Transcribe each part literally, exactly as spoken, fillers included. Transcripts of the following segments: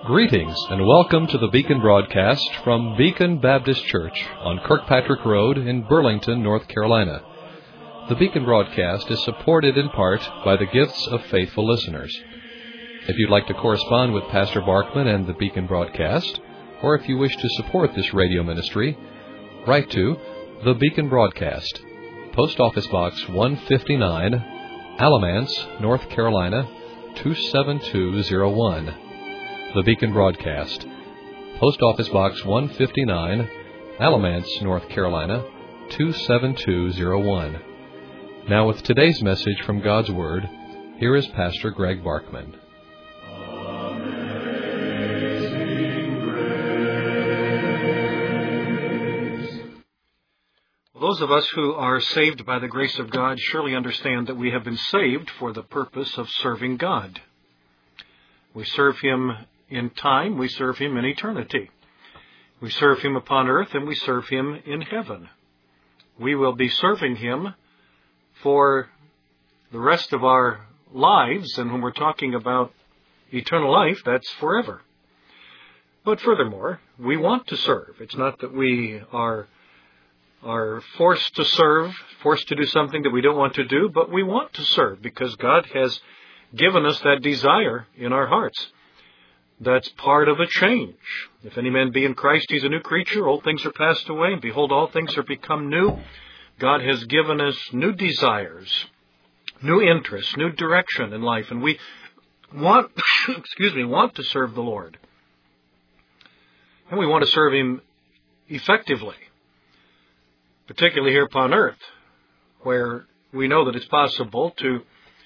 Greetings and welcome to the Beacon broadcast from Beacon Baptist Church on Kirkpatrick Road in Burlington, North Carolina. The Beacon broadcast is supported in part by the gifts of faithful listeners. If you'd like to correspond with Pastor Barkman and the Beacon broadcast, or if you wish to support this radio ministry, write to The Beacon Broadcast, Post Office Box one fifty-nine, Alamance, North Carolina, two seven two zero one. The Beacon Broadcast, Post Office Box one fifty-nine, Alamance, North Carolina, two seven two zero one. Now with today's message from God's Word, here is Pastor Greg Barkman. Those of us who are saved by the grace of God surely understand that we have been saved for the purpose of serving God. We serve Him in time, we serve Him in eternity. We serve Him upon earth, and we serve Him in heaven. We will be serving Him for the rest of our lives, and when we're talking about eternal life, that's forever. But furthermore, we want to serve. It's not that we are, are forced to serve, forced to do something that we don't want to do, but we want to serve because God has given us that desire in our hearts. That's part of a change. If any man be in Christ, he's a new creature. Old things are passed away, and behold, all things are become new. God has given us new desires, new interests, new direction in life, and we want, excuse me, want to serve the Lord. And we want to serve Him effectively, particularly here upon earth, where we know that it's possible to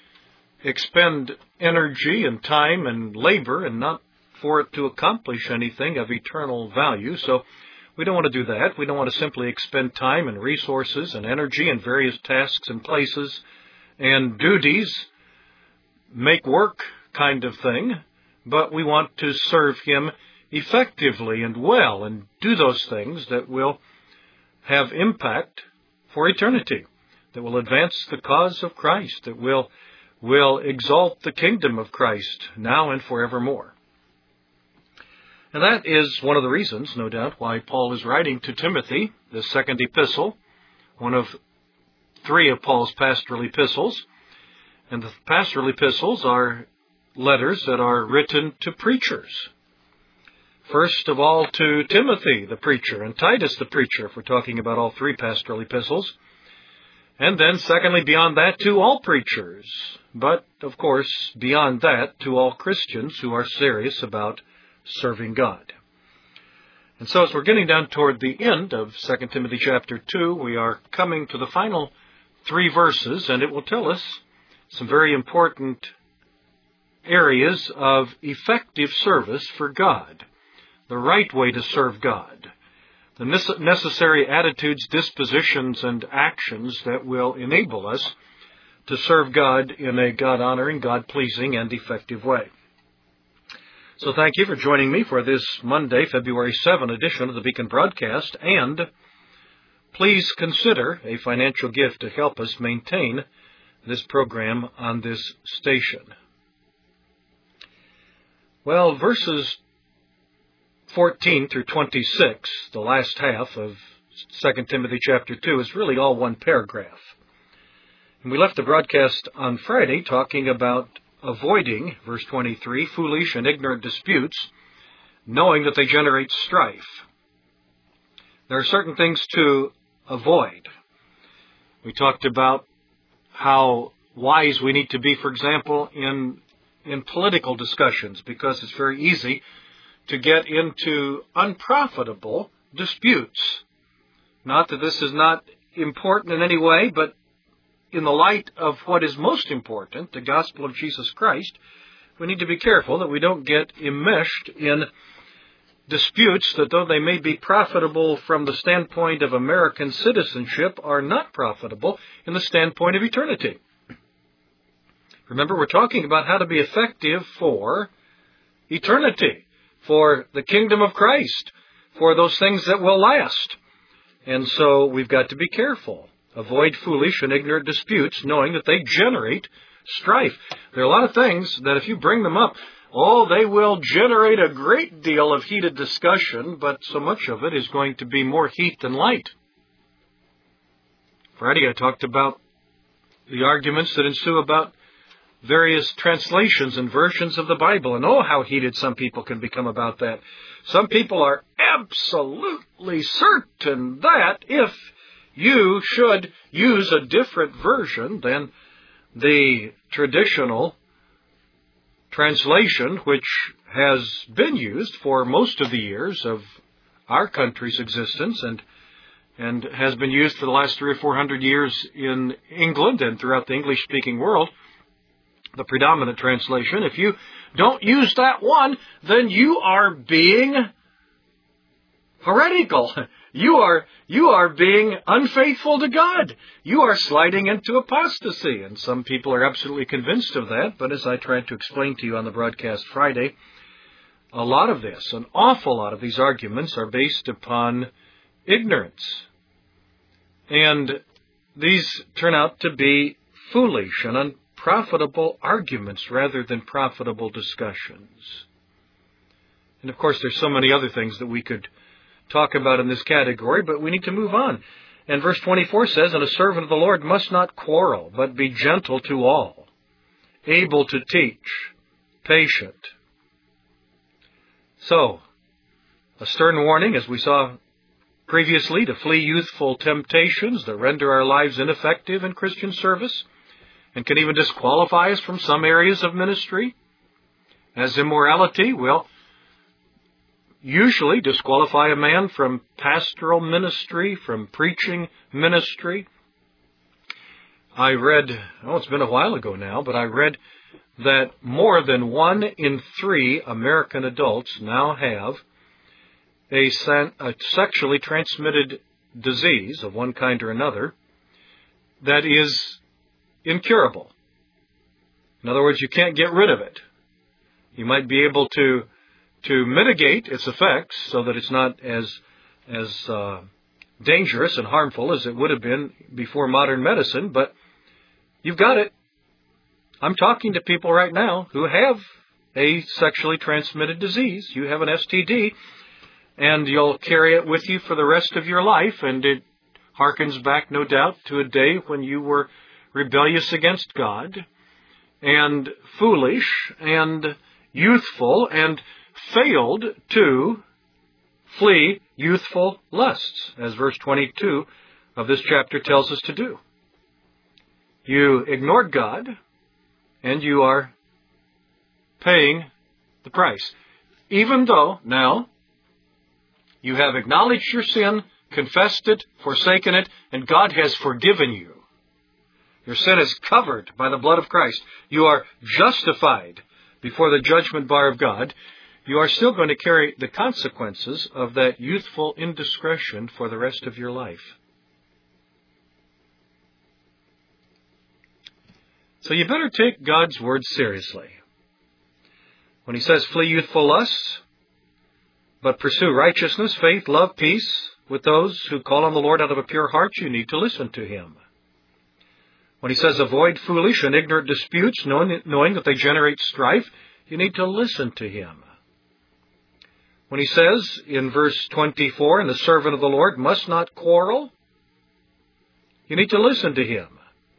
expend energy and time and labor and not for it to accomplish anything of eternal value. So we don't want to do that. We don't want to simply expend time and resources and energy in various tasks and places and duties, make work kind of thing, but we want to serve Him effectively and well and do those things that will have impact for eternity, that will advance the cause of Christ, that will will exalt the kingdom of Christ now and forevermore. And that is one of the reasons, no doubt, why Paul is writing to Timothy, the second epistle, one of three of Paul's pastoral epistles. And the pastoral epistles are letters that are written to preachers. First of all, to Timothy, the preacher, and Titus, the preacher, if we're talking about all three pastoral epistles. And then, secondly, beyond that, to all preachers. But, of course, beyond that, to all Christians who are serious about serving God. And so as we're getting down toward the end of Second Timothy chapter two, we are coming to the final three verses, and it will tell us some very important areas of effective service for God, the right way to serve God, the necessary attitudes, dispositions, and actions that will enable us to serve God in a God-honoring, God-pleasing, and effective way. So thank you for joining me for this Monday, February seventh edition of the Beacon Broadcast, and please consider a financial gift to help us maintain this program on this station. Well, verses fourteen through twenty-six, the last half of Second Timothy chapter two, is really all one paragraph. And we left the broadcast on Friday talking about avoiding, verse twenty-three, foolish and ignorant disputes, knowing that they generate strife. There are certain things to avoid. We talked about how wise we need to be, for example, in, in political discussions, because it's very easy to get into unprofitable disputes. Not that this is not important in any way, but in the light of what is most important, the gospel of Jesus Christ, we need to be careful that we don't get enmeshed in disputes that, though they may be profitable from the standpoint of American citizenship, are not profitable in the standpoint of eternity. Remember, we're talking about how to be effective for eternity, for the kingdom of Christ, for those things that will last. And so we've got to be careful. Avoid foolish and ignorant disputes, knowing that they generate strife. There are a lot of things that if you bring them up, Oh, they will generate a great deal of heated discussion, but so much of it is going to be more heat than light. Friday I talked about the arguments that ensue about various translations and versions of the Bible, and oh, how heated some people can become about that. Some people are absolutely certain that if you should use a different version than the traditional translation, which has been used for most of the years of our country's existence and and has been used for the last three or four hundred years in England and throughout the English-speaking world, the predominant translation. If you don't use that one, then you are being heretical. You are you are being unfaithful to God. You are sliding into apostasy. And some people are absolutely convinced of that. But as I tried to explain to you on the broadcast Friday, a lot of this, an awful lot of these arguments are based upon ignorance. And these turn out to be foolish and unprofitable arguments rather than profitable discussions. And of course, there's so many other things that we could talk about in this category, but we need to move on. And verse twenty-four says, "And a servant of the Lord must not quarrel, but be gentle to all, able to teach, patient." So, a stern warning, as we saw previously, to flee youthful temptations that render our lives ineffective in Christian service and can even disqualify us from some areas of ministry. As immorality will usually disqualify a man from pastoral ministry, from preaching ministry. I read, oh, it's been a while ago now, but I read that more than one in three American adults now have a, san- a sexually transmitted disease of one kind or another that is incurable. In other words, you can't get rid of it. You might be able to to mitigate its effects so that it's not as as uh, dangerous and harmful as it would have been before modern medicine, but you've got it. I'm talking to people right now who have a sexually transmitted disease. You have an S T D, and you'll carry it with you for the rest of your life, and it harkens back, no doubt, to a day when you were rebellious against God and foolish and youthful and failed to flee youthful lusts, as verse twenty-two of this chapter tells us to do. You ignored God, and you are paying the price. Even though, now, you have acknowledged your sin, confessed it, forsaken it, and God has forgiven you. Your sin is covered by the blood of Christ. You are justified before the judgment bar of God. You are still going to carry the consequences of that youthful indiscretion for the rest of your life. So you better take God's word seriously. When he says, flee youthful lusts, but pursue righteousness, faith, love, peace with those who call on the Lord out of a pure heart, you need to listen to him. When he says, avoid foolish and ignorant disputes, knowing, knowing that they generate strife, you need to listen to him. When he says in verse twenty-four, and the servant of the Lord must not quarrel, you need to listen to him.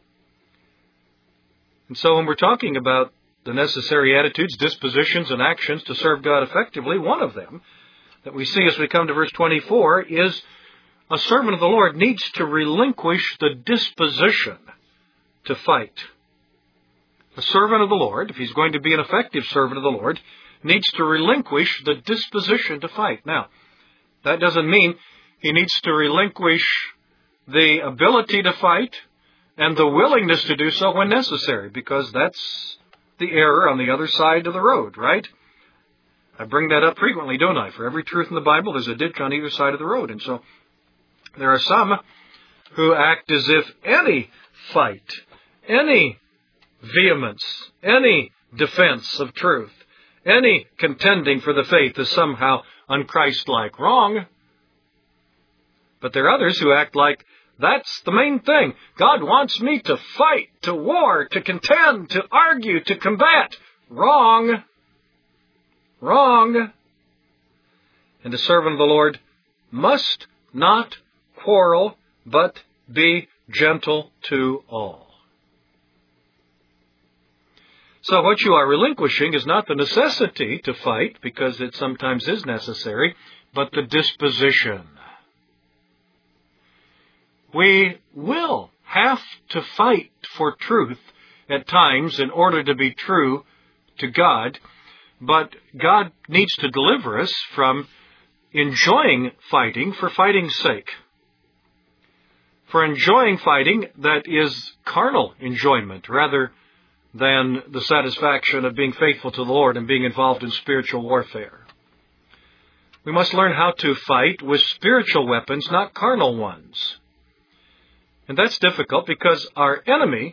And so when we're talking about the necessary attitudes, dispositions, and actions to serve God effectively, one of them that we see as we come to verse twenty-four is a servant of the Lord needs to relinquish the disposition to fight. A servant of the Lord, if he's going to be an effective servant of the Lord, needs to relinquish the disposition to fight. Now, that doesn't mean he needs to relinquish the ability to fight and the willingness to do so when necessary, because that's the error on the other side of the road, right? I bring that up frequently, don't I? For every truth in the Bible, there's a ditch on either side of the road. And so there are some who act as if any fight, any vehemence, any defense of truth, any contending for the faith is somehow unchristlike. Wrong. But there are others who act like that's the main thing. God wants me to fight, to war, to contend, to argue, to combat. Wrong. Wrong! And the servant of the Lord must not quarrel, but be gentle to all. So what you are relinquishing is not the necessity to fight, because it sometimes is necessary, but the disposition. We will have to fight for truth at times in order to be true to God, but God needs to deliver us from enjoying fighting for fighting's sake. For enjoying fighting that is carnal enjoyment rather than the satisfaction of being faithful to the Lord and being involved in spiritual warfare. We must learn how to fight with spiritual weapons, not carnal ones. And that's difficult because our enemy,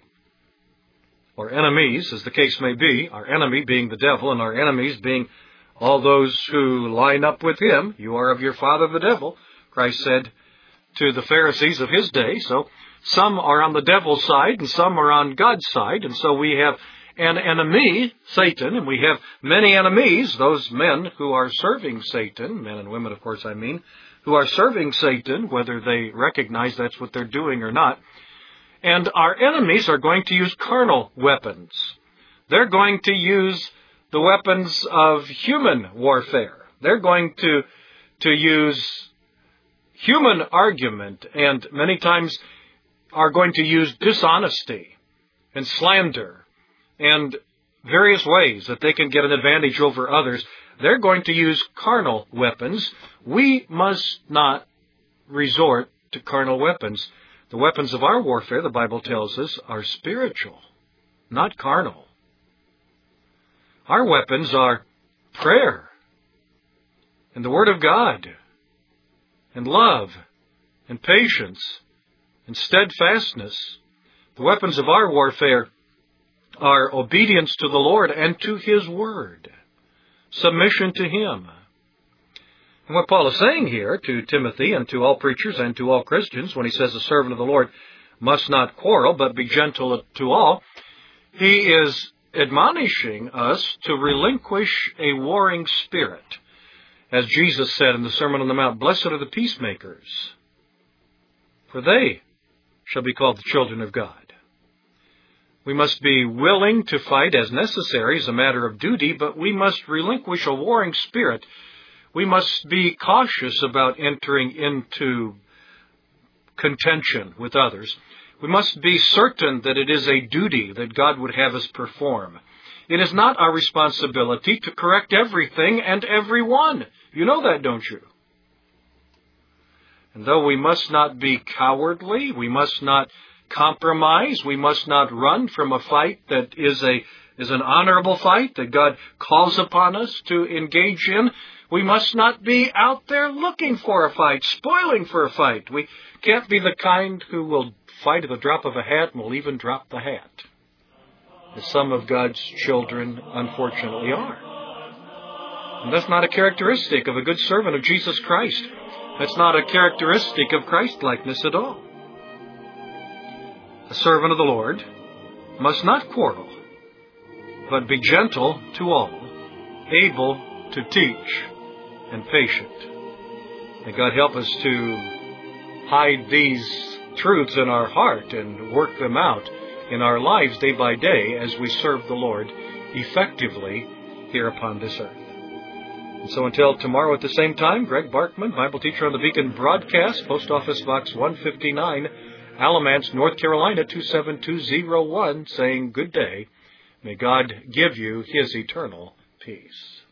or enemies as the case may be, our enemy being the devil and our enemies being all those who line up with him, you are of your father the devil, Christ said to the Pharisees of his day. So some are on the devil's side and some are on God's side. And so we have an enemy, Satan, and we have many enemies, those men who are serving Satan, men and women, of course, I mean, who are serving Satan, whether they recognize that's what they're doing or not. And our enemies are going to use carnal weapons. They're going to use the weapons of human warfare. They're going to, to use human argument, and many times are going to use dishonesty and slander and various ways that they can get an advantage over others. They're going to use carnal weapons. We must not resort to carnal weapons. The weapons of our warfare, the Bible tells us, are spiritual, not carnal. Our weapons are prayer and the Word of God and love and patience and steadfastness. The weapons of our warfare are obedience to the Lord and to His Word, submission to Him. And what Paul is saying here to Timothy and to all preachers and to all Christians, when he says the servant of the Lord must not quarrel, but be gentle to all, he is admonishing us to relinquish a warring spirit. As Jesus said in the Sermon on the Mount, blessed are the peacemakers, for they shall be called the children of God. We must be willing to fight as necessary as a matter of duty, but we must relinquish a warring spirit. We must be cautious about entering into contention with others. We must be certain that it is a duty that God would have us perform. It is not our responsibility to correct everything and everyone. You know that, don't you? And though we must not be cowardly, we must not compromise, we must not run from a fight that is a is an honorable fight that God calls upon us to engage in. We must not be out there looking for a fight, spoiling for a fight. We can't be the kind who will fight at the drop of a hat and will even drop the hat, as some of God's children unfortunately are. And that's not a characteristic of a good servant of Jesus Christ. That's not a characteristic of Christ-likeness at all. A servant of the Lord must not quarrel, but be gentle to all, able to teach, and patient. May God help us to hide these truths in our heart and work them out in our lives day by day as we serve the Lord effectively here upon this earth. And so until tomorrow at the same time, Greg Barkman, Bible teacher on the Beacon Broadcast, Post Office Box one fifty-nine, Alamance, North Carolina two seven two zero one, saying good day. May God give you His eternal peace.